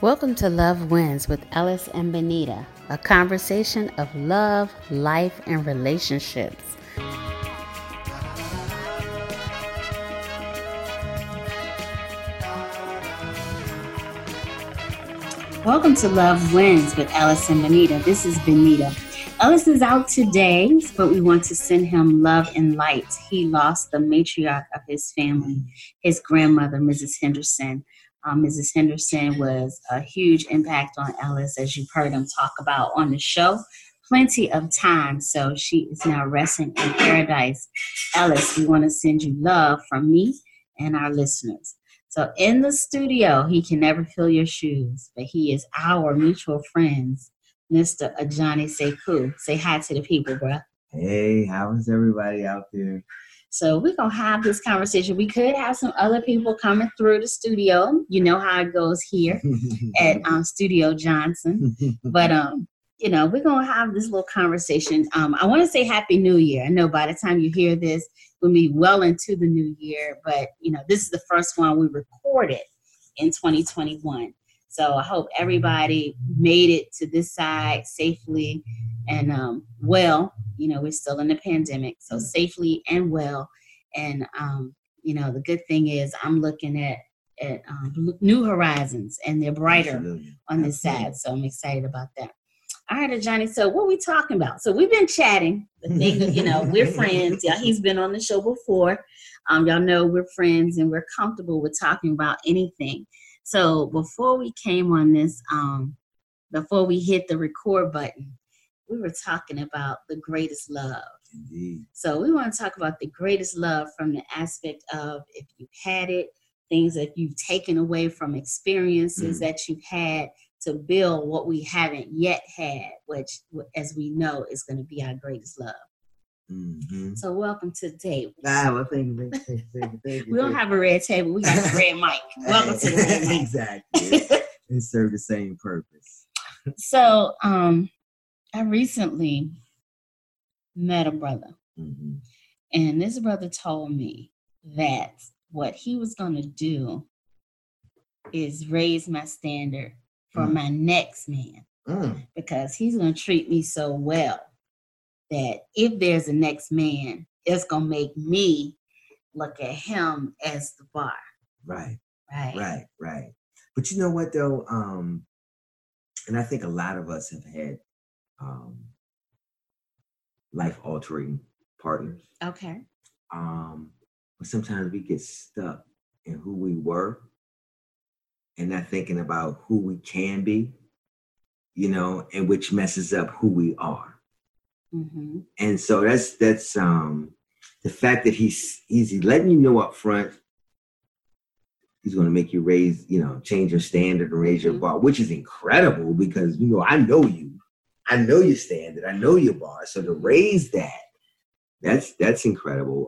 Welcome to Love Wins with Ellis and Benita, a conversation of love, life, and relationships. Welcome to Love Wins with Ellis and Benita. This is Benita. Ellis is out today, but we want to send him love and light. He lost the matriarch of his family, his grandmother, Mrs. Henderson. Mrs. Henderson was a huge impact on Ellis, as you've heard him talk about on the show plenty of times. So she is now resting in paradise. Ellis, we want to send you love from me and our listeners. So in the studio, he can never fill your shoes, but he is our mutual friends, Mr. Ajani Sekou. Say hi to the people, bro. Hey, how is everybody out there? So we're going to have this conversation. We could have some other people coming through the studio. You know how it goes here at Studio Johnson. But, we're going to have this little conversation. I want to say Happy New Year. I know by the time you hear this, we'll be well into the new year. But, this is the first one we recorded in 2021. So I hope everybody made it to this side safely and well. We're still in the pandemic, so safely and well. And, the good thing is I'm looking at new horizons, and they're brighter on this side. So I'm excited about that. All right, Johnny. So what are we talking about? So we've been chatting. The thing, we're friends. Yeah, he's been on the show before. Y'all know we're friends and we're comfortable with talking about anything. So before we came on this, before we hit the record button, we were talking about the greatest love. Indeed. So we want to talk about the greatest love from the aspect of if you've had it, things that you've taken away from experiences that you've had to build what we haven't yet had, which, as we know, is going to be our greatest love. Mm-hmm. So welcome to the table. Well, thank you. We don't have a red table. We got a red mic. Welcome to the red mic. Exactly. It serves the same purpose. So, I recently met a brother, and this brother told me that what he was going to do is raise my standard for my next man, because he's going to treat me so well that if there's a next man, it's going to make me look at him as the bar. Right. But you know what, though? And I think a lot of us have had life-altering partners. Okay. But sometimes we get stuck in who we were and not thinking about who we can be, and which messes up who we are. Mm-hmm. And so that's the fact that he's letting you know up front he's going to make you change your standard and raise your bar, which is incredible because, I know you. I know your standard. I know your bar. So to raise that's incredible.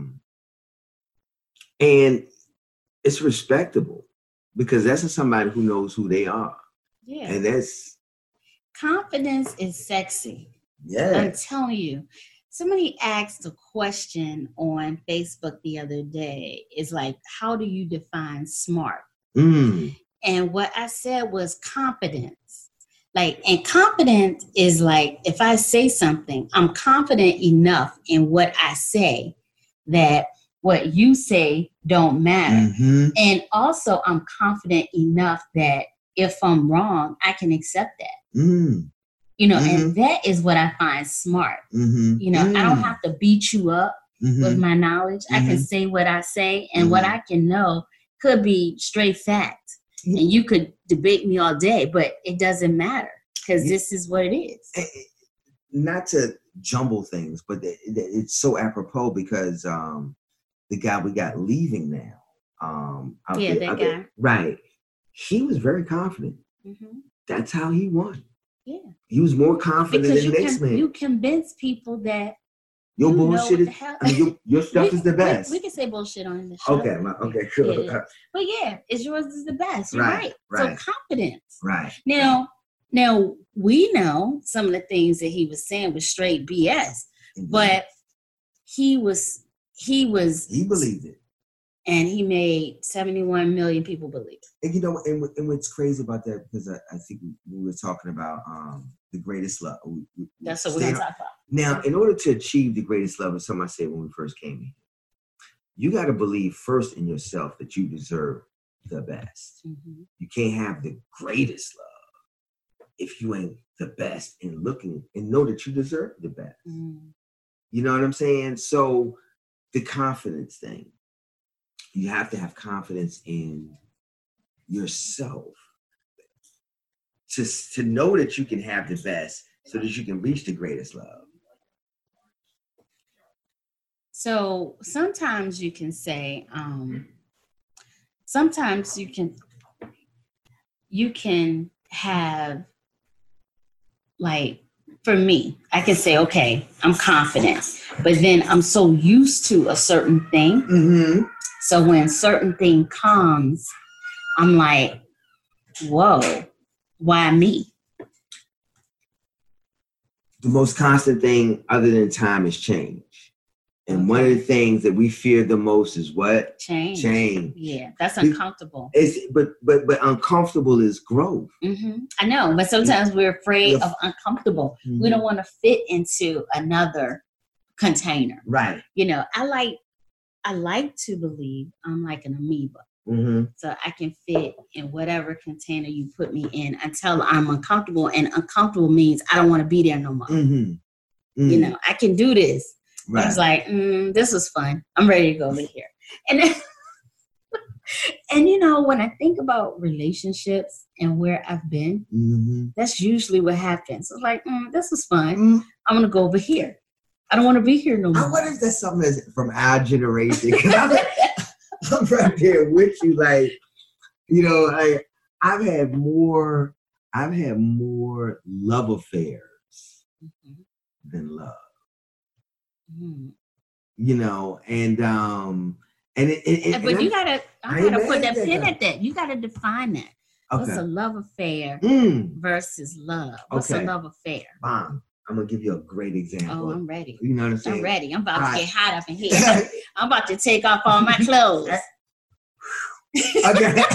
And it's respectable because that's somebody who knows who they are. Yeah. And that's... Confidence is sexy. Yeah. I'm telling you. Somebody asked a question on Facebook the other day. It's like, how do you define smart? And what I said was competence. And confident is like, if I say something, I'm confident enough in what I say that what you say don't matter. And also I'm confident enough that if I'm wrong, I can accept that. And that is what I find smart. I don't have to beat you up with my knowledge. I can say what I say, and what I can know could be straight fact. And you could debate me all day, but it doesn't matter because this is what it is. Not to jumble things, but it's so apropos because the guy we got leaving now. That guy. Right. He was very confident. That's how he won. Yeah. He was more confident than the next man. You convince people that your bullshit is, your stuff is the best. We can say bullshit on the show. Okay, cool. Yeah. But yours is the best. You're right. So confidence. Right. Now we know some of the things that he was saying was straight BS, but he believed it. And he made 71 million people believe. And you know, and what's crazy about that, because I think we were talking about the greatest love. That's what we're going to talk about. Now, in order to achieve the greatest love, as somebody said when we first came in, you got to believe first in yourself that you deserve the best. Mm-hmm. You can't have the greatest love if you ain't the best in looking and know that you deserve the best. Mm. You know what I'm saying? So the confidence thing, you have to have confidence in yourself to know that you can have the best so that you can reach the greatest love. So sometimes you can say, sometimes you can have, like, for me, I can say, okay, I'm confident, but then I'm so used to a certain thing. Mm-hmm. So when certain thing comes, I'm like, whoa, why me? The most constant thing other than time is change. And one of the things that we fear the most is what? Change. Yeah, that's uncomfortable. But uncomfortable is growth. Mm-hmm. I know, but sometimes we're afraid of uncomfortable. Mm-hmm. We don't want to fit into another container. Right. You know, I like to believe I'm like an amoeba. Mm-hmm. So I can fit in whatever container you put me in until I'm uncomfortable. And uncomfortable means I don't want to be there no more. Mm-hmm. Mm-hmm. You know, I can do this. Right. I was like, this was fun. I'm ready to go over here. And then, and you know, when I think about relationships and where I've been, mm-hmm. that's usually what happens. It's like, this was fun. Mm-hmm. I'm going to go over here. I don't want to be here no more. I wonder if that's something that's from our generation. I'm right there with you. Like, you know, I've had more love affairs mm-hmm. than love. Mm-hmm. You know, but you gotta put that pin at that. You gotta define that. Okay. What's a love affair versus love? What's a love affair? I'm gonna give you a great example. Oh, I'm ready. You know what I'm saying? I'm ready. I'm about to get hot up in here. I'm about to take off all my clothes. Okay.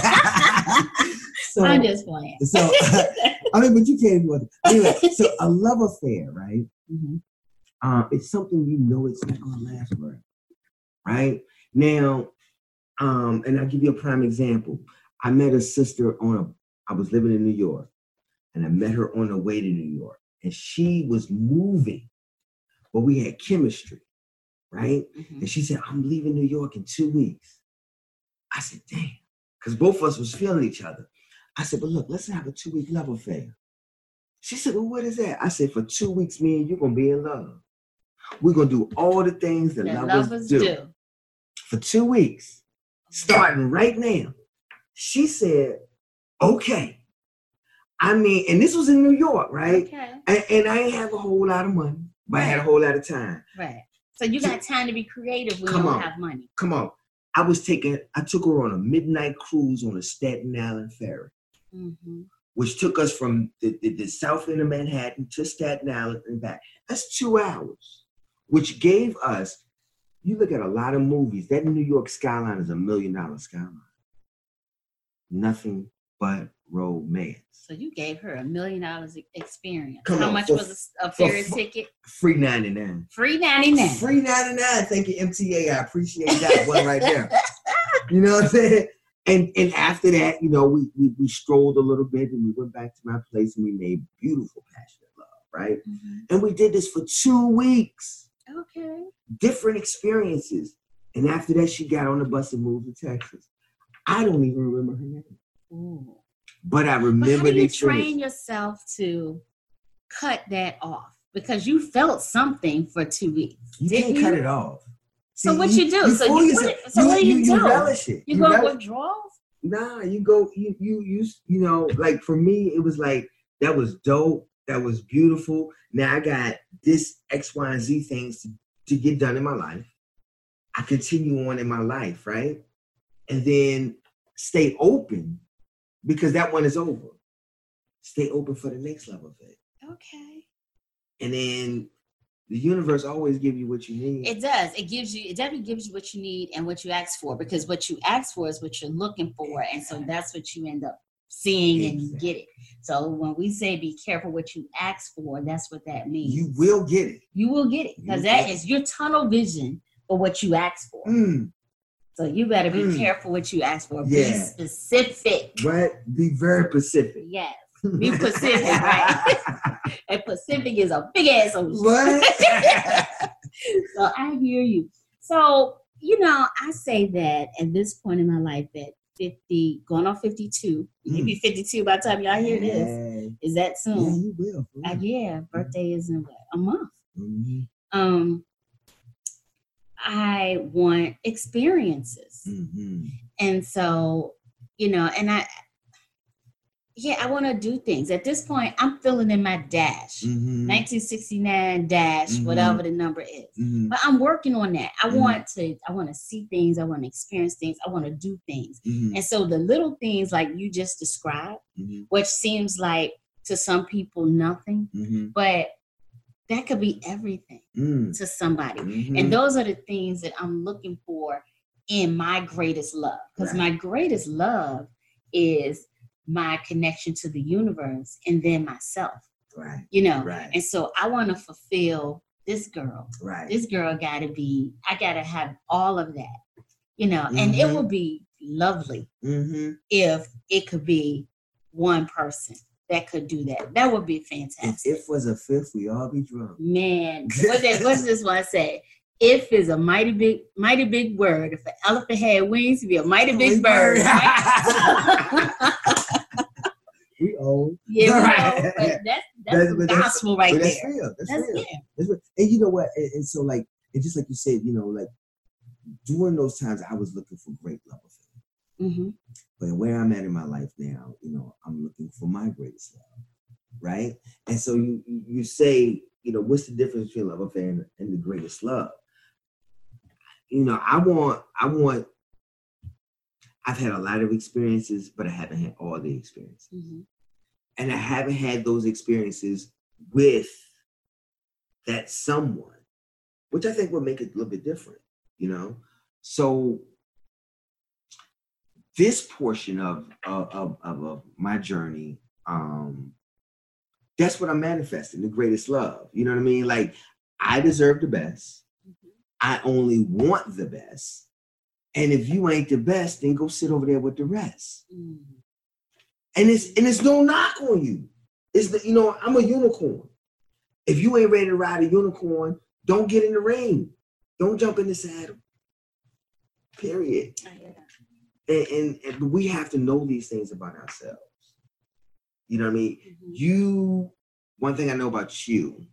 So, I'm just playing. So, I mean, but you can't do it. Anyway, so a love affair, right? Mm-hmm. It's something you know it's not going to last forever, right? Now, and I'll give you a prime example. I met a sister I was living in New York, and I met her on the way to New York, and she was moving, but we had chemistry, right? Mm-hmm. And she said, I'm leaving New York in 2 weeks. I said, damn, because both of us was feeling each other. I said, but look, let's have a 2-week love affair. She said, well, what is that? I said, for 2 weeks, me and you going to be in love. We're going to do all the things that lovers do. For 2 weeks, starting right now. She said, okay. I mean, and this was in New York, right? Okay. And I didn't have a whole lot of money, but I had a whole lot of time. Right. So you got time to be creative when you don't have money. Come on. I took her on a midnight cruise on the Staten Island ferry, mm-hmm. which took us from the south end of Manhattan to Staten Island and back. That's 2 hours. Which gave us, you look at a lot of movies, that New York skyline is $1 million skyline. Nothing but romance. So you gave her $1 million experience. How much was a ferry ticket? Free 99. Free 99. Free 99. Thank you, MTA. I appreciate that one right there. You know what I'm saying? And after that, you know, we strolled a little bit and we went back to my place and we made beautiful, passionate love, right? Mm-hmm. And we did this for 2 weeks. Okay. Different experiences. And after that, she got on the bus and moved to Texas. I don't even remember her name. Ooh. But I remember the experience. How do you train yourself to cut that off? Because you felt something for 2 weeks. You can't cut it off. So what you do? What do you do? You relish it. You go withdrawals? Nah, you go, you know, like for me, it was like, that was dope. That was beautiful. Now I got this X, Y, and Z things to get done in my life. I continue on in my life, right? And then stay open because that one is over. Stay open for the next level of it. Okay. And then The universe always gives you what you need. It does. It definitely gives you what you need and what you ask for, because what you ask for is what you're looking for. And so that's what you end up seeing and you get it. So when we say be careful what you ask for, that's what that means. You will get it. You will get it, because that is your tunnel vision for what you ask for. So you better be careful what you ask for. Be specific. Right? Be very specific. Yes. Be Pacific, right? And Pacific is a big ass ocean. What? So I hear you. So, I say that at this point in my life, at 50, going on 52, you'll be 52 by the time y'all hear this. Is that soon? Yeah, you will. Yeah, birthday is in a month. Mm-hmm. I want experiences. Mm-hmm. And so, I want to do things. At this point, I'm filling in my dash, 1969 dash, whatever the number is. But I'm working on that. I want to see things. I want to experience things. I want to do things. And so the little things like you just described, which seems like to some people nothing, but that could be everything to somebody. And those are the things that I'm looking for in my greatest love. Because my greatest love is my connection to the universe and then myself. Right. And so I want to fulfill this girl. Right. This girl I gotta have all of that, and it would be lovely if it could be one person that could do that. That would be fantastic. If was a fifth, we all be drunk. Man, what's this one say? If is a mighty big word. If an elephant had wings, it'd be a mighty big bird. Right? We old. Yeah, we old. That's gospel right there. That's real. That's real. And you know what? And so and just like you said, like during those times, I was looking for great love affair. But where I'm at in my life now, I'm looking for my greatest love, right? And so you say, what's the difference between love affair and the greatest love? I've had a lot of experiences, but I haven't had all the experiences. And I haven't had those experiences with that someone, which I think would make it a little bit different, So this portion of my journey, that's what I'm manifesting, the greatest love. You know what I mean? Like, I deserve the best. I only want the best. And if you ain't the best, then go sit over there with the rest. And it's no knock on you. I'm a unicorn. If you ain't ready to ride a unicorn, don't get in the ring. Don't jump in the saddle. Period. And we have to know these things about ourselves. You know what I mean? One thing I know about you,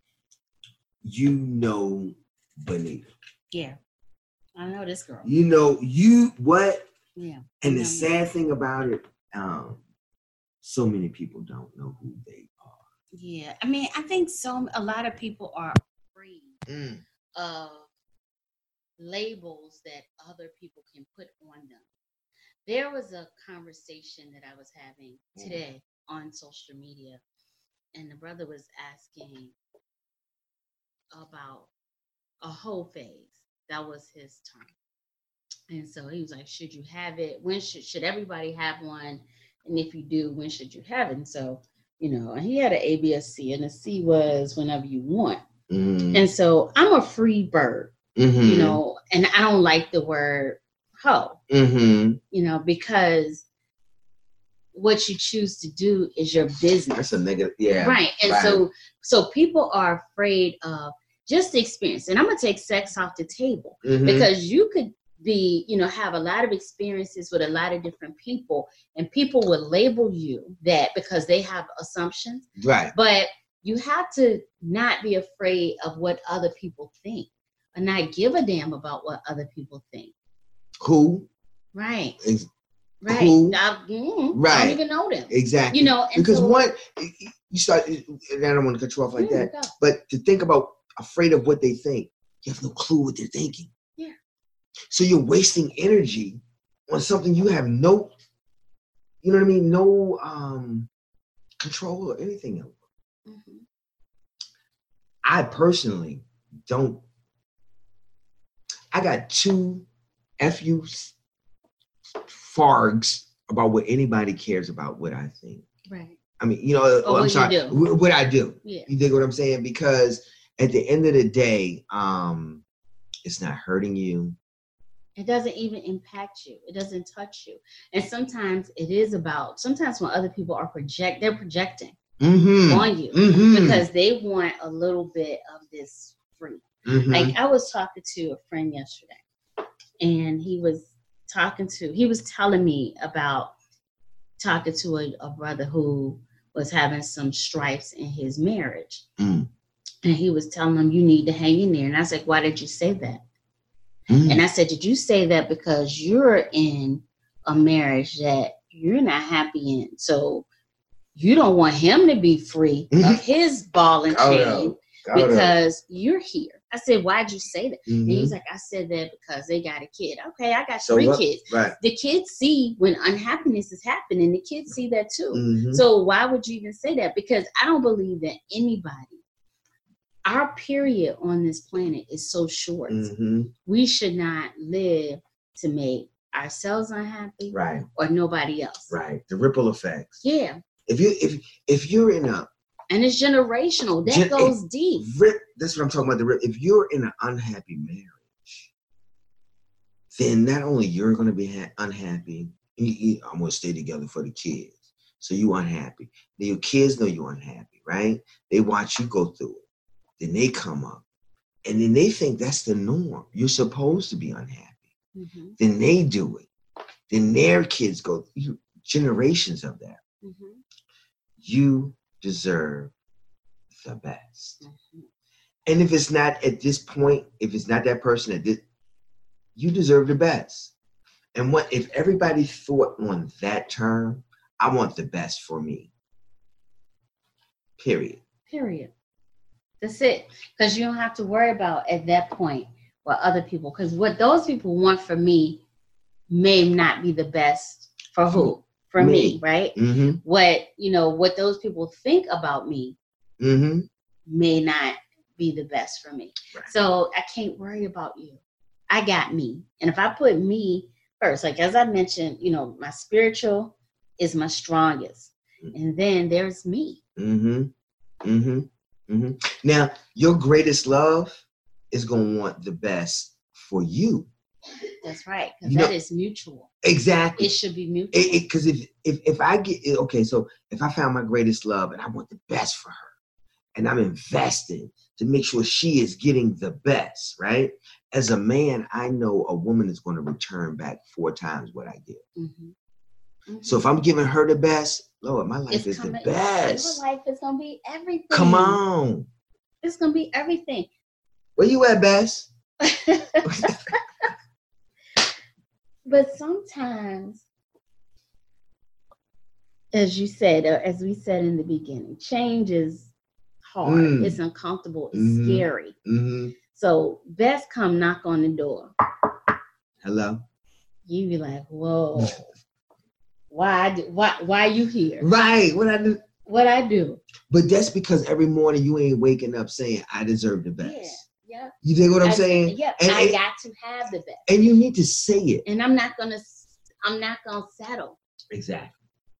Benita. Yeah. I know this girl. What? Yeah. And the sad thing about it, so many people don't know who they are. Yeah. I mean, I think a lot of people are afraid of labels that other people can put on them. There was a conversation that I was having today on social media, and the brother was asking about a whole phase. That was his term. And so he was like, should you have it? When should everybody have one? And if you do, when should you have it? And so, and he had an A, B, S, C, and the C was whenever you want. And so I'm a free bird, and I don't like the word hoe, because what you choose to do is your business. That's a negative, yeah. Right. And so people are afraid of just the experience. And I'm going to take sex off the table because you could be, have a lot of experiences with a lot of different people, and people will label you that because they have assumptions. Right. But you have to not be afraid of what other people think, and not give a damn about what other people think. Who? Right. Right. Who? Right. I don't even know them. Exactly. And because you start, and I don't want to cut you off like that, but to think about afraid of what they think, you have no clue what they're thinking. Yeah. So you're wasting energy on something you have no, no control or anything over. I personally don't. I got two FUs fargs about what anybody cares about what I think. Right. I mean, you know, I'm sorry, what I do. Yeah. You dig what I'm saying? Because at the end of the day, it's not hurting you. It doesn't even impact you. It doesn't touch you. And sometimes it is about, sometimes when other people are they're projecting on you because they want a little bit of this free. Like I was talking to a friend yesterday, and he was telling me about talking to a brother who was having some strifes in his marriage. And he was telling him, you need to hang in there. And I was like, why did you say that? And I said, did you say that because you're in a marriage that you're not happy in? So you don't want him to be free of his ball and chain because you're here. I said, why'd you say that? And he's like, I said that because they got a kid. Okay, I got three kids. Right. The kids see when unhappiness is happening. The kids see that too. So why would you even say that? Because I don't believe that our period on this planet is so short. We should not live to make ourselves unhappy, right, or nobody else. Right. The ripple effects. Yeah. If you're in a, and it's generational. That goes deep. That's what I'm talking about. If you're in an unhappy marriage, then not only you're going to be unhappy, I'm going to stay together for the kids. So you unhappy. Then your kids know you're unhappy, right? They watch you go through it. Then they come up. And then they think that's the norm. You're supposed to be unhappy. Then they do it. Then their kids go through generations of that. You deserve the best. And if it's not at this point, if it's not that person, you deserve the best. And what if everybody thought on that term, I want the best for me. Period. That's it. Because you don't have to worry about at that point what other people, because what those people want for me may not be the best for who? For me, right? What those people think about me may not be the best for me. Right. So I can't worry about you. I got me. And if I put me first, like as I mentioned, my spiritual is my strongest. And then there's me. Now, your greatest love is going to want the best for you. That's right, because that is mutual. Exactly. It should be mutual. Because if I get so if I found my greatest love and I want the best for her, and I'm invested to make sure she is getting the best, right? As a man, I know a woman is going to return back 4 times what I give. So if I'm giving her the best, Lord, my life is the best. Your life is going to be everything. Come on. It's going to be everything. Where you at, Bess? But sometimes, as you said, or as we said in the beginning, change is hard. It's uncomfortable. It's scary. So best come knock on the door. Hello. You be like, whoa. Why you here? Right. What I do. But that's because every morning you ain't waking up saying, I deserve the best. Yeah. You dig what I'm saying? Yeah. I got to have the best. And you need to say it. And I'm not gonna settle. Exactly.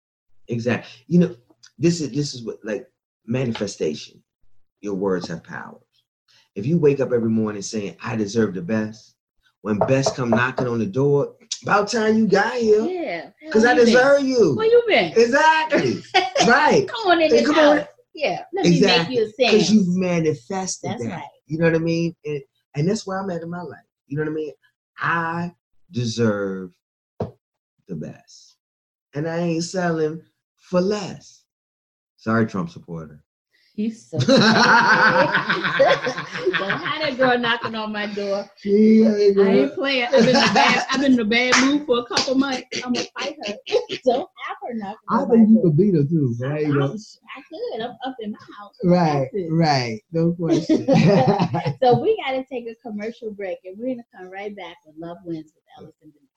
This is what, like, manifestation. Your words have power. If you wake up every morning saying, I deserve the best, when best come knocking on the door, about time you got here. Yeah. Because I deserve you. Where you been? Exactly. Right. Come on in this house. Yeah. Let me make you a sandwich. Because you've manifested That's that. right. You know what I mean? And that's where I'm at in my life. You know what I mean? I deserve the best. And I ain't selling for less. Sorry, Trump supporter. He's so Don't have that girl knocking on my door. Yeah, I ain't playing. I've been in a bad mood for a couple months. I'm gonna fight her. Don't have her knocking on my door. I think you could beat her too, right? I could. I'm up in my house. Right. No question. So we got to take a commercial break, and we're gonna come right back with Love Wins with Ellison.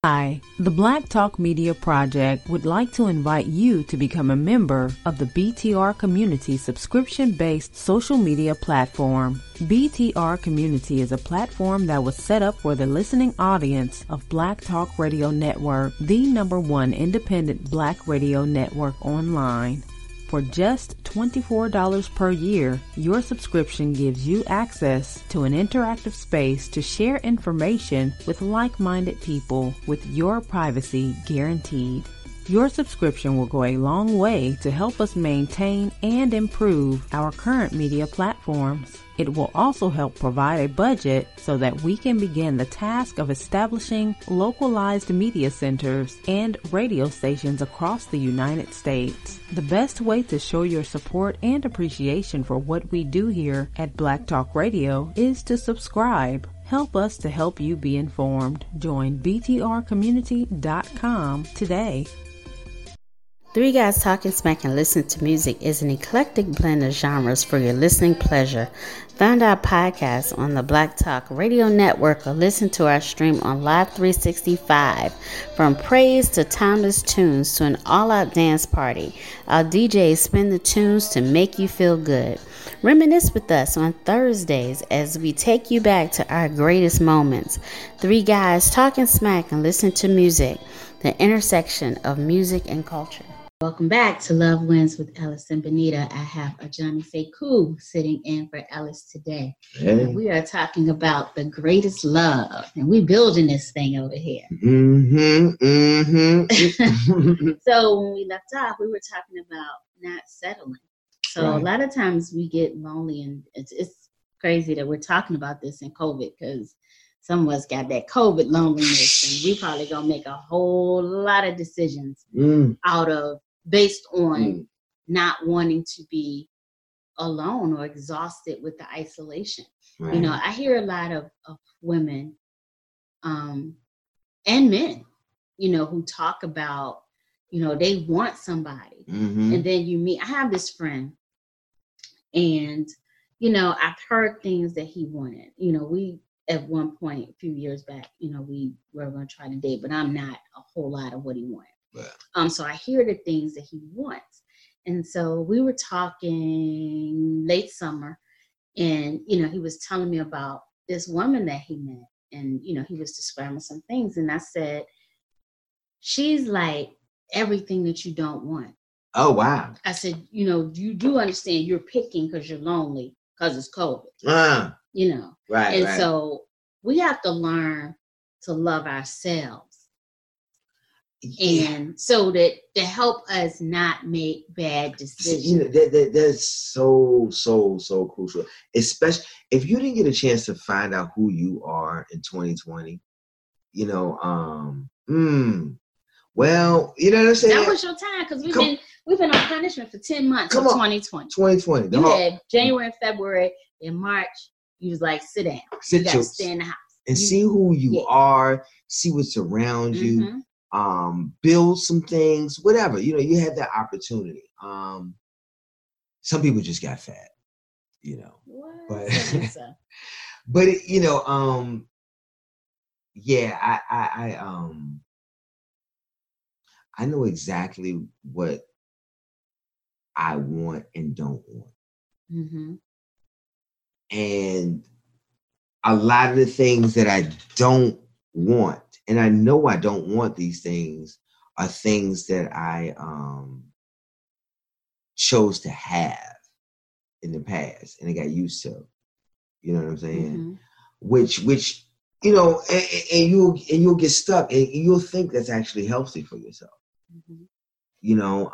Hi, the Black Talk Media Project would like to invite you to become a member of the BTR Community subscription-based social media platform. BTR Community is a platform that was set up for the listening audience of Black Talk Radio Network, the #1 independent Black radio network online. For just $24 per year, your subscription gives you access to an interactive space to share information with like-minded people with your privacy guaranteed. Your subscription will go a long way to help us maintain and improve our current media platforms. It will also help provide a budget so that we can begin the task of establishing localized media centers and radio stations across the United States. The best way to show your support and appreciation for what we do here at Black Talk Radio is to subscribe. Help us to help you be informed. Join btrcommunity.com today. Three Guys Talking Smack and Listen to Music is an eclectic blend of genres for your listening pleasure. Find our podcast on the Black Talk Radio Network or listen to our stream on Live 365. From praise to timeless tunes to an all-out dance party, our DJs spin the tunes to make you feel good. Reminisce with us on Thursdays as we take you back to our greatest moments. Three Guys Talking Smack and Listen to Music, the intersection of music and culture. Welcome back to Love Wins with Ellis and Benita. I have Ajani Sekou sitting in for Ellis today. Hey. And we are talking about the greatest love, and we're building this thing over here. So when we left off, we were talking about not settling. So Right. A lot of times we get lonely, and it's crazy that we're talking about this in COVID because some of us got that COVID loneliness, and we probably gonna make a whole lot of decisions based on not wanting to be alone or exhausted with the isolation. Right. You know, I hear a lot of women and men, you know, who talk about, you know, they want somebody. And then you meet, I have this friend, and, you know, I've heard things that he wanted. You know, we, at one point, a few years back, you know, we were going to try to date, but I'm not a whole lot of what he wanted. Right. So I hear the things that he wants. And so we were talking late summer, and, you know, he was telling me about this woman that he met, and, you know, he was describing some things. And I said, she's like everything that you don't want. Oh, wow. I said, you know, you do understand you're picking because you're lonely because it's COVID, you know? Right. And right. so we have to learn to love ourselves. And so that to help us not make bad decisions. You know, that's so crucial. Especially if you didn't get a chance to find out who you are in 2020, you know, well, you know what I'm saying? That was your time, because we've been on punishment for 10 months in 2020. 2020. You had January and February. In March, you was like, sit down. You got to stay in the house. And see who you are, see what's around you. Build some things, whatever, you know, you had that opportunity. Some people just got fat, you know, but it, you know, I know exactly what I want and don't want. And a lot of the things that I don't want, and I know I don't want these things, are things that I chose to have in the past and I got used to. You know what I'm saying? Which you know, and you'll get stuck, and you'll think that's actually healthy for yourself. You know,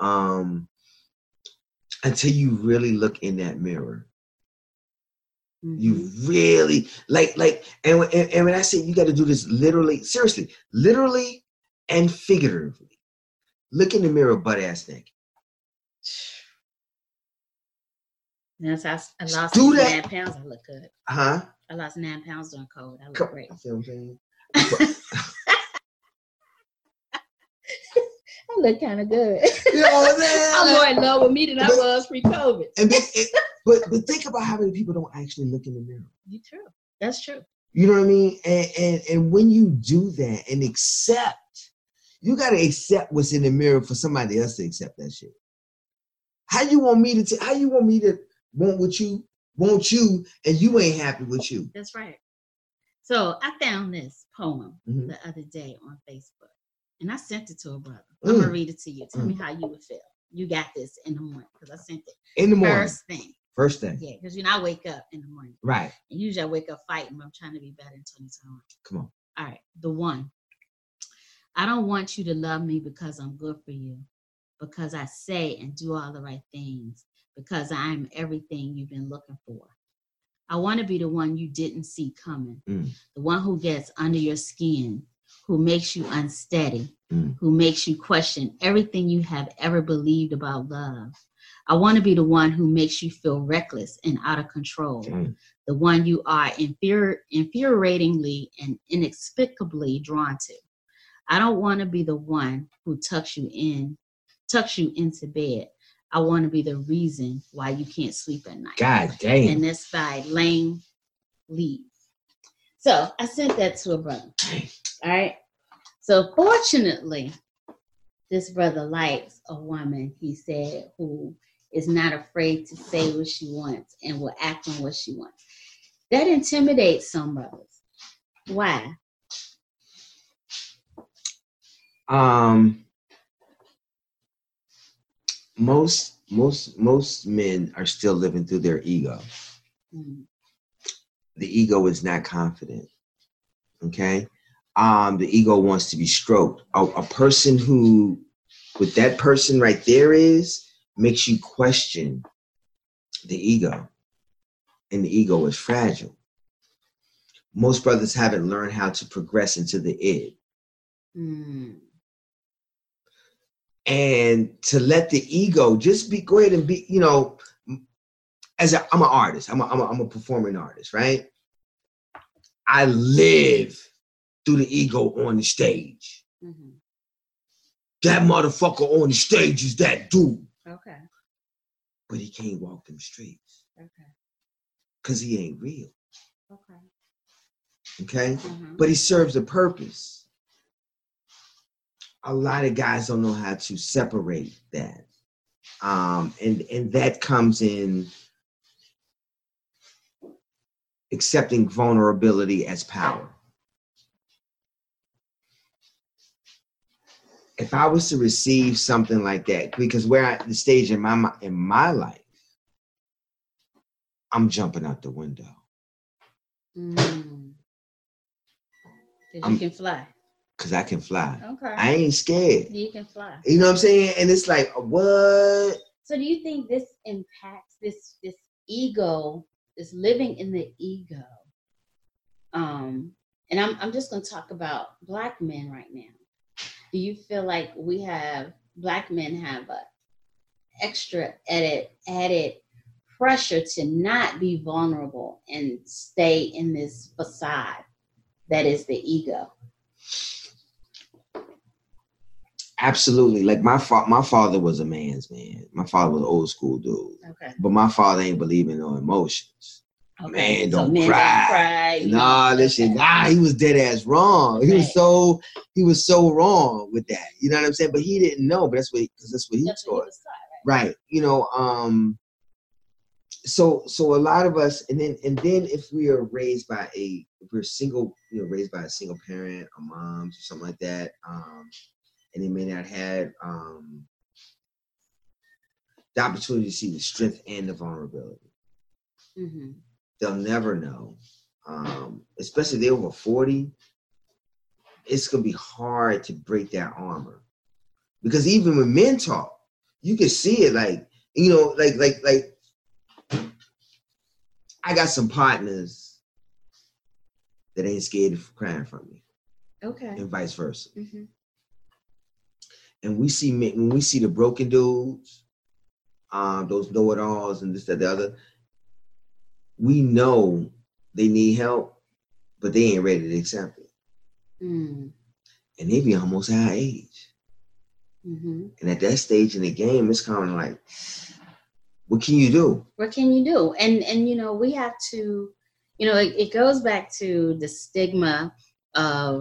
until you really look in that mirror. You really like, and when I say you got to do this literally, seriously, literally and figuratively, look in the mirror, butt ass naked. Yes, I lost 9 pounds. I look good. I lost 9 pounds during COVID. I look great. See what I'm saying? I look kind of good. You know what I'm saying? I'm more in love with me than I was pre-COVID. But think about how many people don't actually look in the mirror. True. That's true. You know what I mean? And when you do that and accept, you got to accept what's in the mirror for somebody else to accept that shit. How you want me to want what you want you and you ain't happy with you? That's right. So I found this poem the other day on Facebook, and I sent it to a brother. I'm gonna read it to you. Tell me how you would feel. You got this in the morning because I sent it in the morning. First thing. Yeah, because I wake up in the morning. Right. And usually I wake up fighting, but I'm trying to be better in 2021. Come on. All right. The one. I don't want you to love me because I'm good for you, because I say and do all the right things, because I am everything you've been looking for. I want to be the one you didn't see coming, the one who gets under your skin, who makes you unsteady, who makes you question everything you have ever believed about love. I want to be the one who makes you feel reckless and out of control, the one you are infuriatingly and inexplicably drawn to. I don't want to be the one who tucks you into bed. I want to be the reason why you can't sleep at night. God damn. And that's by Lane Lee. So I sent that to a brother. All right. So fortunately, this brother likes a woman, he said, who is not afraid to say what she wants and will act on what she wants. That intimidates some brothers. Why? Most men are still living through their ego. The ego is not confident. Okay. The ego wants to be stroked. A person who, with that person right there makes you question the ego. And the ego is fragile. Most brothers haven't learned how to progress into the id. And to let the ego just go ahead and be, I'm an artist. I'm a performing artist, right? I live through the ego on the stage. That motherfucker on the stage is that dude. Okay. But he can't walk them streets. Okay. Because he ain't real. Okay. Okay? But he serves a purpose. A lot of guys don't know how to separate that. And that comes in accepting vulnerability as power. If I was to receive something like that, because we're at the stage in my life, I'm jumping out the window. Because you can fly. Because I can fly. Okay. I ain't scared. You can fly. You know what I'm saying? And it's like, what? So do you think this impacts this ego, this living in the ego? And I'm just going to talk about Black men right now. Do you feel like Black men have a extra added pressure to not be vulnerable and stay in this facade that is the ego? Absolutely. Like my father was a man's man. My father was an old school dude. Okay. But my father ain't believing no emotions. Okay. Man, so don't men cry. Don't cry. Nah, listen. Nah, he was dead ass wrong. He was so wrong with that. You know what I'm saying? But he didn't know. But that's what he taught. Right. So a lot of us, and then if we are raised by if we're single, raised by a single parent or moms or something like that, and they may not have the opportunity to see the strength and the vulnerability. They'll never know. Especially if they're over 40, it's gonna be hard to break that armor. Because even when men talk, you can see it like I got some partners that ain't scared of crying from me. Okay. And vice versa. And we see when we see the broken dudes, those know-it-alls and this, that, the other, we know they need help, but they ain't ready to accept it. And they be almost our age. And at that stage in the game, it's kind of like, what can you do? What can you do? And we have to You know, it goes back to the stigma of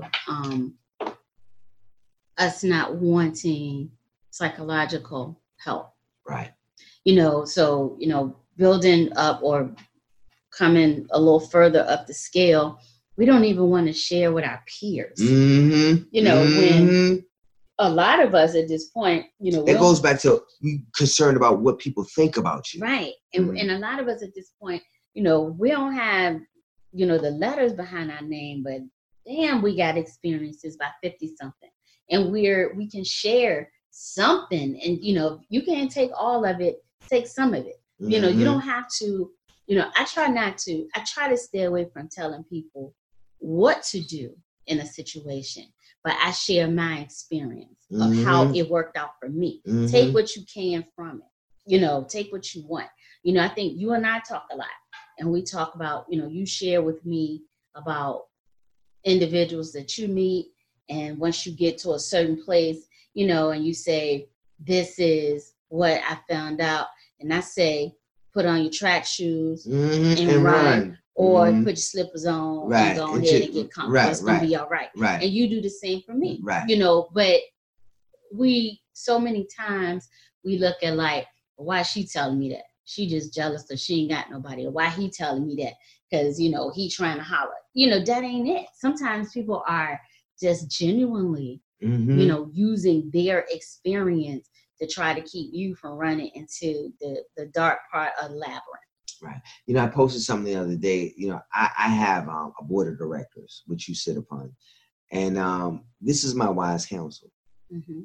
us not wanting psychological help. Right. You know, so, you know, building up or coming a little further up the scale, we don't even want to share with our peers. Mm-hmm. You know, when a lot of us at this point, you know, it goes back to we concerned about what people think about you. Right. And a lot of us at this point, you know, we don't have, you know, the letters behind our name, but damn, we got experiences by 50 something. And we can share something. And, you know, you can't take all of it, take some of it. Mm-hmm. You know, you don't have to, you know, I try to stay away from telling people what to do in a situation, but I share my experience of how it worked out for me. Mm-hmm. Take what you can from it, you know, take what you want. You know, I think you and I talk a lot, and we talk about, you know, you share with me about individuals that you meet, and once you get to a certain place, you know, and you say, this is what I found out, and I say, put on your track shoes and run. Or put your slippers on and go ahead and get comfortable. It's going to be all right. Right. And you do the same for me. Right. You know, but so many times we look at like, why is she telling me that? She just jealous that she ain't got nobody. Or why he telling me that? Because, you know, he trying to holler. You know, that ain't it. Sometimes people are just genuinely, you know, using their experience to try to keep you from running into the dark part of the labyrinth. Right. You know, I posted something the other day. You know, I have a board of directors, which you sit upon. And this is my wise counsel. Mm-hmm.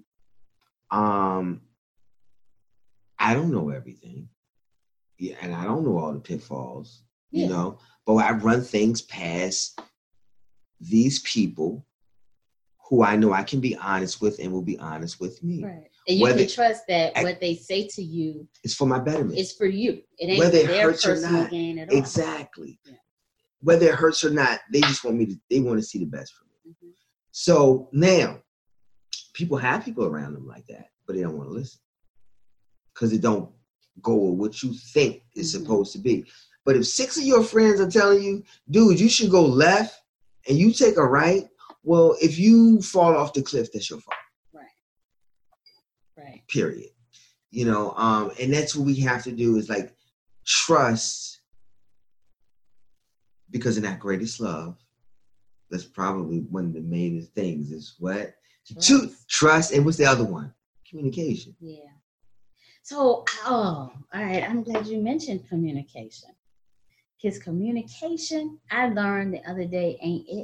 I don't know everything. Yeah, and I don't know all the pitfalls, you know, but I run things past these people who I know I can be honest with and will be honest with me. Right. And you can trust that what they say to you is for my betterment. It's for you. It ain't whether their personal gain at all. Exactly. Yeah. Whether it hurts or not, they just want they want to see the best for me. Mm-hmm. So now, people have people around them like that, but they don't want to listen. Because it don't go with what you think is supposed to be. But if 6 of your friends are telling you, dude, you should go left and you take a right, well, if you fall off the cliff, that's your fault. Right. Period. You know, and that's what we have to do is like trust, because in that greatest love, that's probably one of the main things is what? Trust. And what's the other one? Communication. Yeah. So, all right. I'm glad you mentioned communication. Because communication, I learned the other day, ain't it.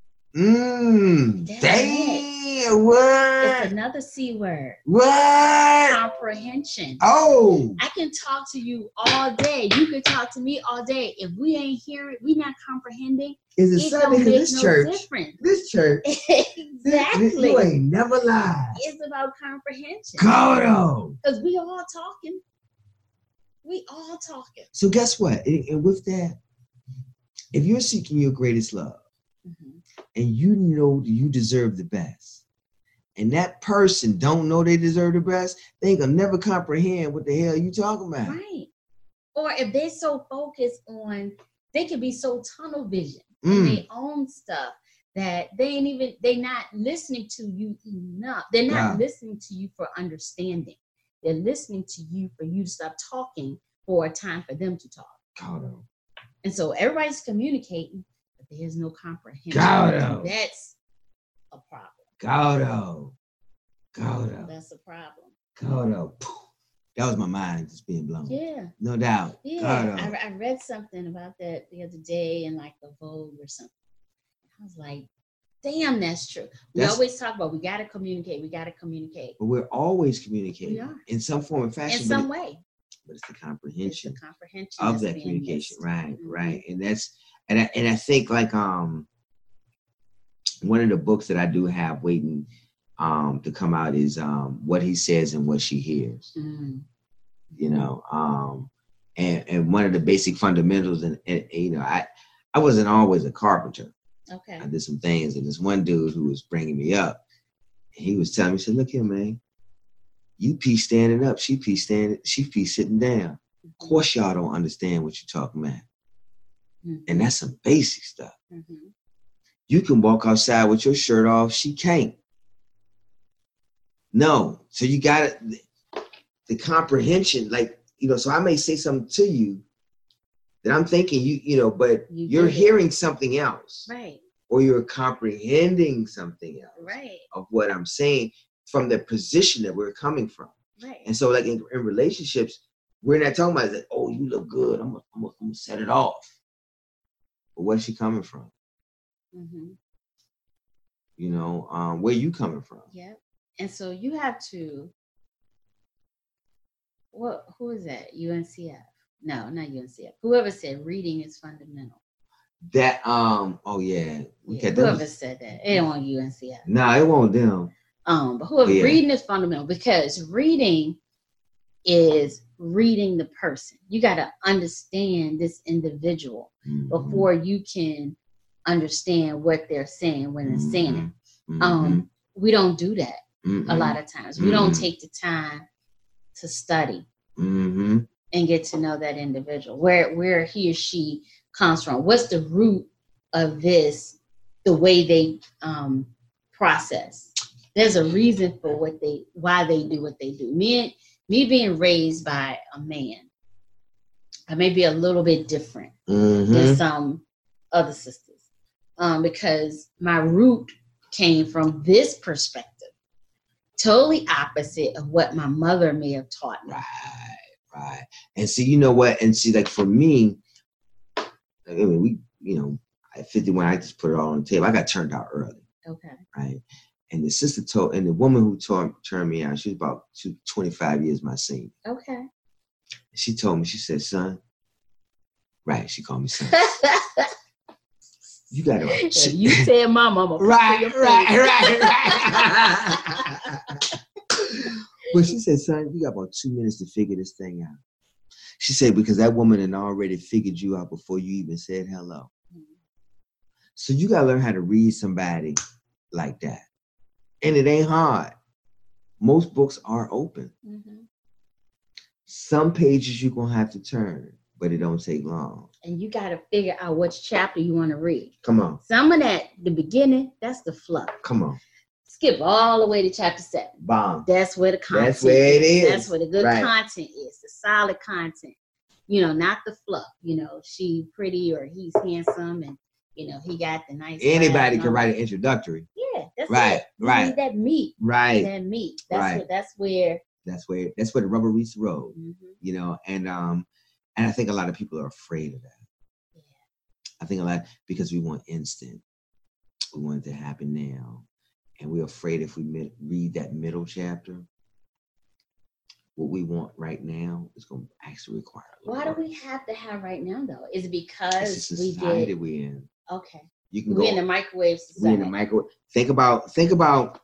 Damn, what? It's another C word. What? Comprehension. Oh. I can talk to you all day. You can talk to me all day. If we ain't hearing, we not comprehending, is it Sunday? Because this church, this church, exactly. You ain't never lied. It's about comprehension. Go. Because we all talking. So guess what? And with that, if you're seeking your greatest love, and you know you deserve the best, and that person don't know they deserve the best, they ain't gonna never comprehend what the hell you talking about. Right. Or if they're so focused on, they could be so tunnel vision in their own stuff that they're not listening to you enough. They're not listening to you for understanding. They're listening to you for you to stop talking for a time for them to talk. And so everybody's communicating, but there's no comprehension. That's a problem. That's a problem. That was my mind just being blown. Yeah. No doubt. Yeah. I read something about that the other day in like the Vogue or something. I was like, damn, that's true. We always talk about we got to communicate. But we're always communicating. We are. In some form and fashion. In some way. But it's the comprehension, of that communication. Right. And that's, and I think like one of the books that I do have waiting to come out is What He Says and What She Hears. You know, and one of the basic fundamentals, and you know, I wasn't always a carpenter. Okay. I did some things, and this one dude who was bringing me up, he was telling me, he said, look here, man, you piece standing up, she piece sitting down. Of course y'all don't understand what you're talking about. Mm-hmm. And that's some basic stuff. Mm-hmm. You can walk outside with your shirt off. She can't. No. So you got the comprehension, like, so I may say something to you that I'm thinking but you're hearing something else. Right. Or you're comprehending something else. Right. Of what I'm saying from the position that we're coming from. Right. And so like in relationships, we're not talking about that, oh, you look good, I'm gonna set it off. But where's she coming from? Mm-hmm. Where you coming from? Yeah. And so you have to, who is that? UNCF? No, not UNCF. Whoever said reading is fundamental. That, oh yeah. Whoever said that. It won't UNCF. Nah, it won't them. But whoever, reading is fundamental, because reading is reading the person. You got to understand this individual before you can understand what they're saying when they're saying it. We don't do that a lot of times. We don't take the time to study and get to know that individual, where he or she comes from. What's the root of this, the way they process? There's a reason for why they do what they do. Me being raised by a man, I may be a little bit different than some other sisters, because my root came from this perspective, totally opposite of what my mother may have taught me. Right. And see, you know what? And see, like for me, I mean, at 51, I just put it all on the table. I got turned out early. Okay. Right. And the sister the woman who turned me out, she was about 25 years my senior. Okay. She told me, she said, son, right, she called me son. You got to. You said my mama. Right. But she said, son, you got about 2 minutes to figure this thing out. She said, because that woman had already figured you out before you even said hello. So you got to learn how to read somebody like that. And it ain't hard. Most books are open. Some pages you're going to have to turn, but it don't take long. And you got to figure out which chapter you want to read. Come on. Some of that, the beginning, that's the fluff. Come on. Skip all the way to chapter 7. Bomb. That's where the content That's where it is. That's where the good content is. The solid content. Not the fluff. She pretty or he's handsome and, he got the nice. Anybody can write an introductory. Yeah, that's right. It. Right. You need that meat. Right. That meat. That's where the rubber meets the road. And I think a lot of people are afraid of that. Yeah. I think a lot because we want instant. We want it to happen now. And we're afraid if we read that middle chapter, what we want right now is going to actually require a lot. Why do we have to have right now, though? Is it because it's the society we're in? Okay. We're in the microwave society. We're in the microwave. Think about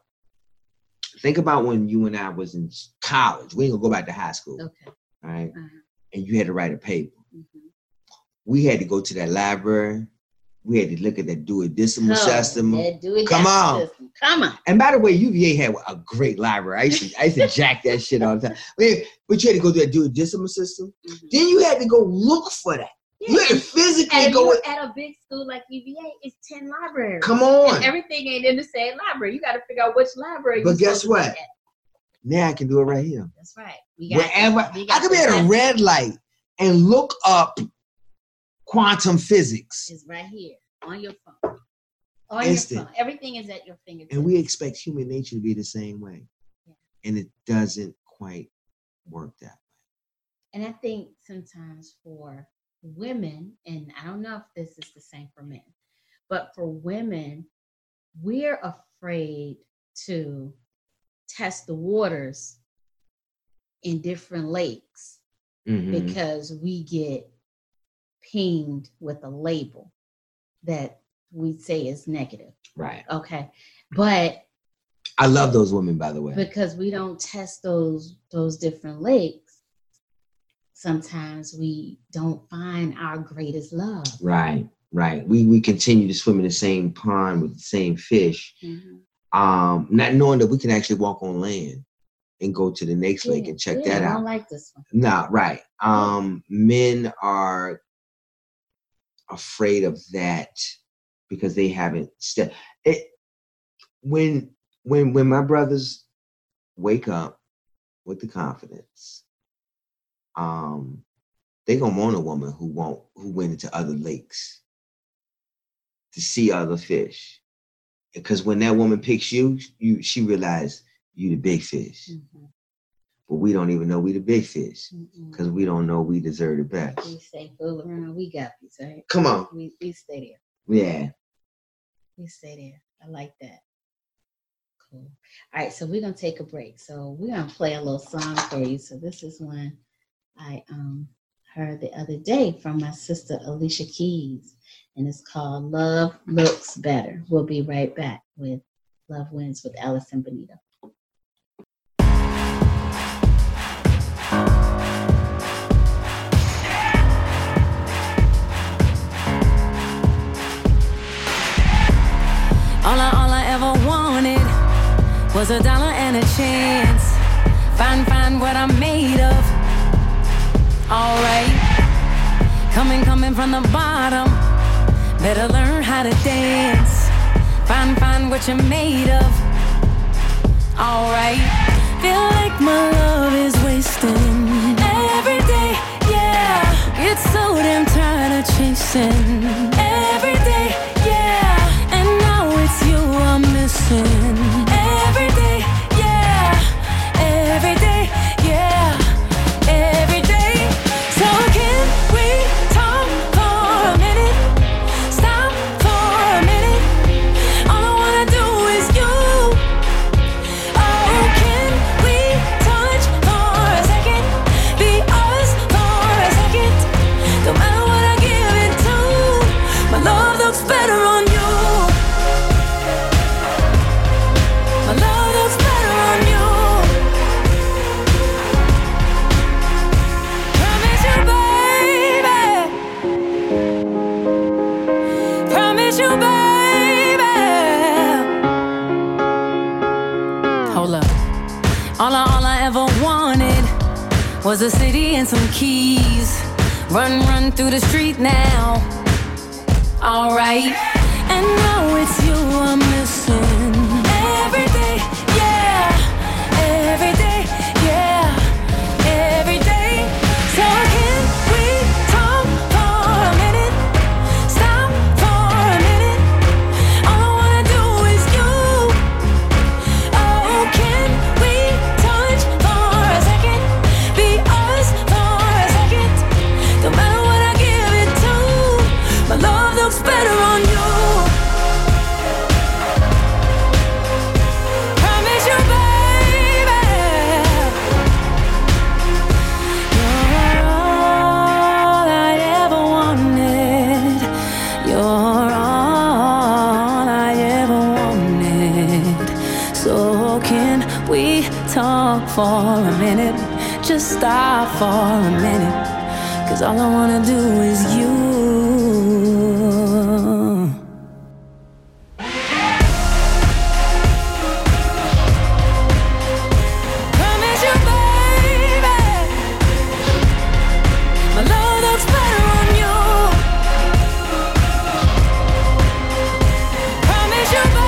when you and I was in college. We ain't gonna go back to high school. Okay. All right. And you had to write a paper. Mm-hmm. We had to go to that library. We had to look at that Dewey Decimal System. Come on. And by the way, UVA had a great library. I used to jack that shit all the time. But you had to go to that Dewey Decimal System. Mm-hmm. Then you had to go look for that. Yeah. You had to physically go. At a big school like UVA, it's 10 libraries. Come on. And everything ain't in the same library. You got to figure out which library. But guess what? Now I can do it right here. That's right. Wherever I could be at a red light and look up quantum physics. It's right here on your phone. On Instant. Your phone. Everything is at your fingertips. And we expect human nature to be the same way. Yeah. And it doesn't quite work that way. And I think sometimes for women, and I don't know if this is the same for men, but for women, we're afraid to test the waters in different lakes because we get pinged with a label that we say is negative. Right. Okay. But I love those women, by the way. Because we don't test those different lakes, sometimes we don't find our greatest love. Right. We continue to swim in the same pond with the same fish, not knowing that we can actually walk on land and go to the next lake and check that out. I don't like this one. Nah, right. Men are afraid of that because they haven't stepped. When my brothers wake up with the confidence, they gonna want a woman who went into other lakes to see other fish. Because when that woman picks you, she realized you the big fish. Mm-hmm. But we don't even know we the big fish because we don't know we deserve the best. We say fool around, we got these, right? Come on. We stay there. Yeah. We stay there. I like that. Cool. All right, so we're gonna take a break. So we're gonna play a little song for you. So this is one I heard the other day from my sister Alicia Keys, and it's called Love Looks Better. We'll be right back with Love Wins with Allison Benito. All I ever wanted was $1 and a chance. Find what I'm made of. Alright, coming from the bottom. Better learn how to dance. Find what you're made of. Alright, feel like my love is wasting every day, yeah. Get so damn tired of chasing every day, yeah. And now it's you I'm missing every day, yeah. Every day, yeah. Every day. So can we talk for a minute? Stop for a minute. All I wanna do is you. Oh, can we touch for a second? Be us for a second. No matter what I give it to, my love looks better on you. My love looks better on you. Promise you, baby. Promise you, baby. Hold up. All I ever wanted was a city and some keys. Run through the street now. Alright. And now it's you I'm missing every day, yeah. Every day, yeah. Every day. So can we talk for a minute? Stop for a minute. All I wanna do is you. Oh, can we touch for a second? Be us for a second. No matter what I give it to, my love looks better on you. Promise you, baby. You're all I ever wanted. You're all I ever wanted. So can we talk for a minute? Just stop for a minute. 'Cause all I wanna do is you. Promise you, baby. My love looks better on you. Promise you, baby.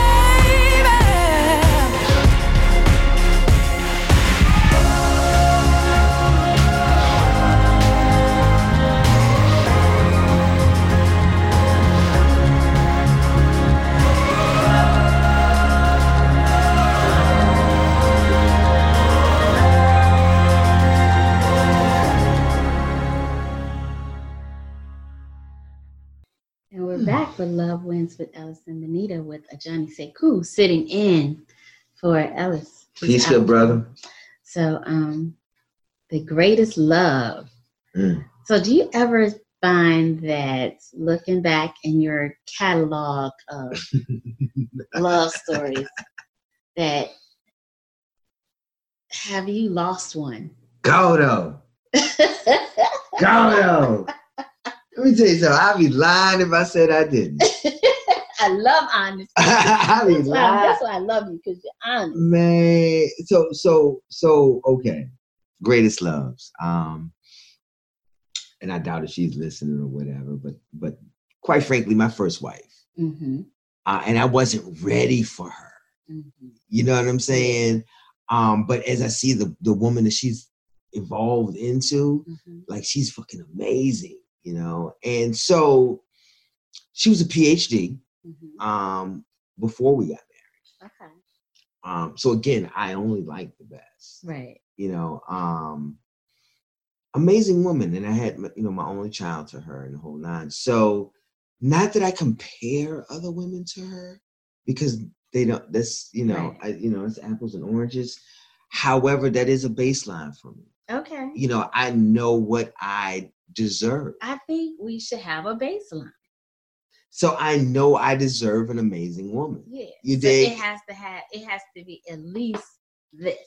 And we're back with Love Wins with Allison Benito with Ajani Sekou sitting in for Ellis. Peace, good brother. So, the greatest love. So do you ever find that looking back in your catalog of love stories that have you lost one? Godo. Godo. Let me tell you something. I'd be lying if I said I didn't. I love honesty. That's why I love you, because you're honest. Man, so okay. Greatest loves. And I doubt if she's listening or whatever, but quite frankly, my first wife. Mm-hmm. And I wasn't ready for her. Mm-hmm. You know what I'm saying? But as I see the woman that she's evolved into, Mm-hmm. like she's fucking amazing, you know? And so she was a PhD Mm-hmm. before we got married. Okay. So again, I only like the best. Right. You know, amazing woman. And I had, you know, my only child to her and the whole nine. So not that I compare other women to her, because they don't, that's, you know, Right. it's apples and oranges. However, that is a baseline for me. Okay. You know, I know what I deserve. I think we should have a baseline. So I know I deserve an amazing woman. Yeah. You so dig? it has to be at least this.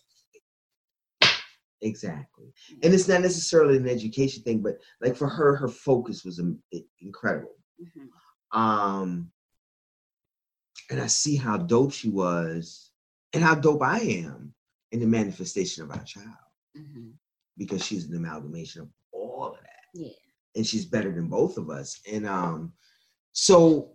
Exactly. And it's not necessarily an education thing, but like for her, her focus was incredible. Mm-hmm. And I see how dope she was and how dope I am in the manifestation of our child. Mm-hmm. Because she's an amalgamation of all of that. Yeah. And she's better than both of us. And so,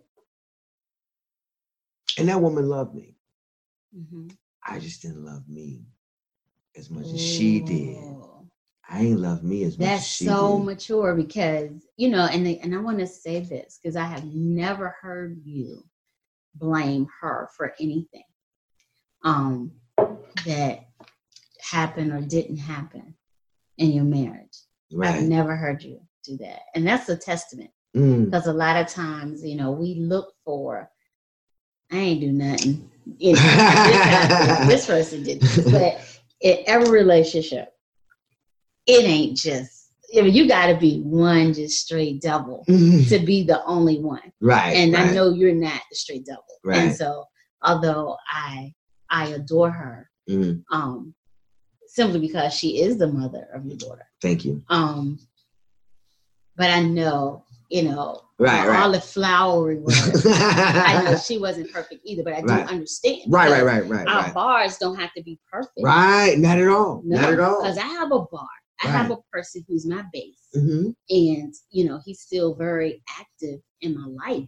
and that woman loved me. Mm-hmm. I just didn't love me as much as she did. I ain't love me as much as she did. That's so mature because, you know, and I want to say this because I have never heard you blame her for anything that happened or didn't happen in your marriage. Right. I've never heard you do that. And that's a testament because a lot of times, you know, we look for, I ain't do nothing. You know, this person did this. But in every relationship, it ain't just, you got to be one just straight devil to be the only one. Right. And right. I know you're not the straight devil. Right. And so, although I adore her, simply because she is the mother of your daughter. Thank you. But I know, you know, right. all the flowery words. I know she wasn't perfect either, but I do understand. Right. Our bars don't have to be perfect. Right. Not at all. No, not at all. Because I have a bar. I have a person who's my base. Mm-hmm. And, you know, he's still very active in my life.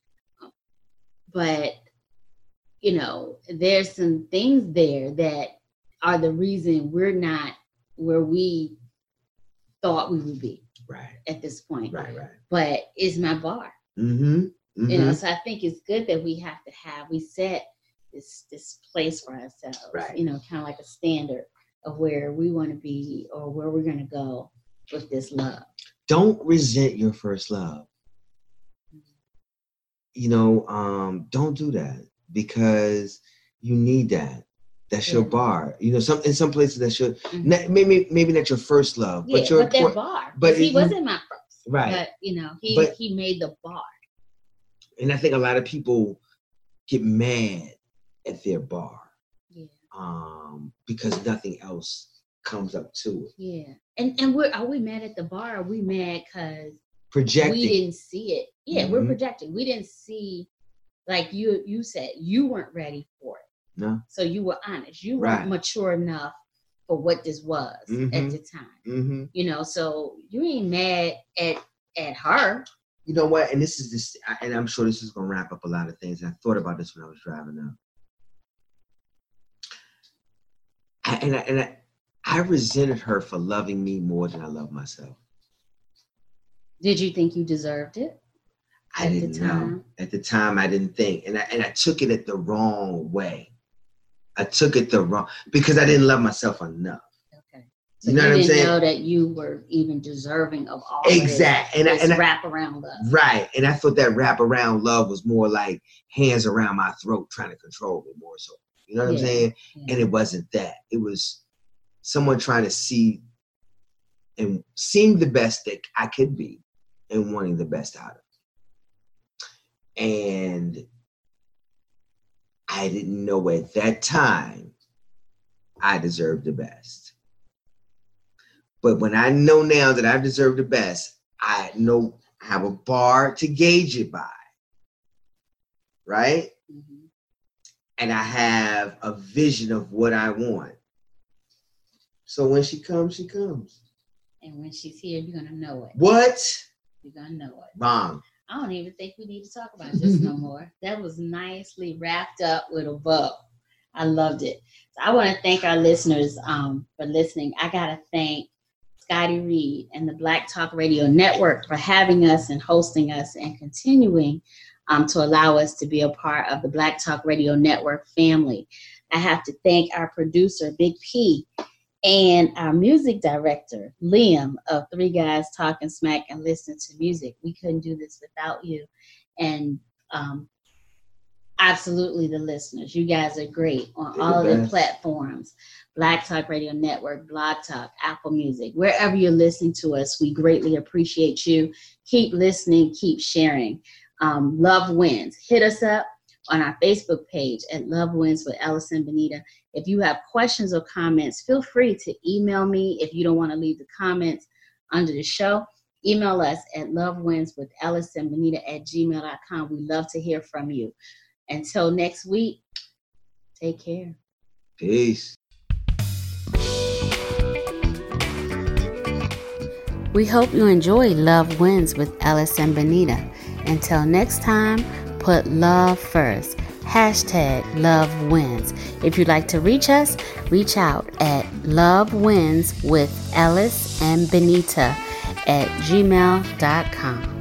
But, you know, there's some things there that are the reason we're not where we thought we would be at this point. Right. But it's my bar. Mm-hmm. You know, so I think it's good that we set this place for ourselves, you know, kind of like a standard of where we want to be or where we're going to go with this love. Don't resent your first love. You know, don't do that because you need that. That's your bar. You know, in some places that should maybe not your first love, but your their bar. But he wasn't my first. Right. But you know, he made the bar. And I think a lot of people get mad at their bar. Yeah. Because nothing else comes up to it. Yeah. And are we mad at the bar? Or are we mad because projecting? We didn't see it. Yeah, we're projecting. We didn't see, like you said, you weren't ready for it. No. So you were honest. You weren't mature enough for what this was at the time. Mm-hmm. You know, so you ain't mad at her. You know what? And this is this, and I'm sure this is going to wrap up a lot of things. And I thought about this when I was driving up. I resented her for loving me more than I love myself. Did you think you deserved it? I didn't know. At the time, I didn't think. And I took it the wrong way. I took it because I didn't love myself enough. Okay. So you know what I'm saying? You didn't know that you were even deserving of all exactly. This wraparound love. Right. And I thought that wraparound love was more like hands around my throat trying to control me more so. You know what I'm saying? Yeah. And it wasn't that. It was someone trying to see and seeing the best that I could be and wanting the best out of it. And I didn't know at that time I deserved the best. But when I know now that I deserve the best, I know I have a bar to gauge it by. Right? Mm-hmm. And I have a vision of what I want. So when she comes, she comes. And when she's here, you're going to know it. What? You're going to know it. Wrong. I don't even think we need to talk about this no more. That was nicely wrapped up with a bow. I loved it. So I want to thank our listeners for listening. I got to thank Scotty Reed and the Black Talk Radio Network for having us and hosting us and continuing to allow us to be a part of the Black Talk Radio Network family. I have to thank our producer, Big P, and our music director, Liam, of Three Guys Talking Smack and Listening to Music. We couldn't do this without you. And absolutely the listeners. You guys are great on all of the platforms. Black Talk Radio Network, Blog Talk, Apple Music. Wherever you're listening to us, we greatly appreciate you. Keep listening, keep sharing. Love Wins. Hit us up on our Facebook page at Love Wins with Ellis and Benita. If you have questions or comments, feel free to email me. If you don't want to leave the comments under the show, email us at lovewinswithellisandbenita@gmail.com. We love to hear from you. Until next week, take care. Peace. We hope you enjoy Love Wins with Ellis and Benita. Until next time, put love first. #Love Wins. If you'd like to reach us, reach out at lovewinswithellisandbenita@gmail.com.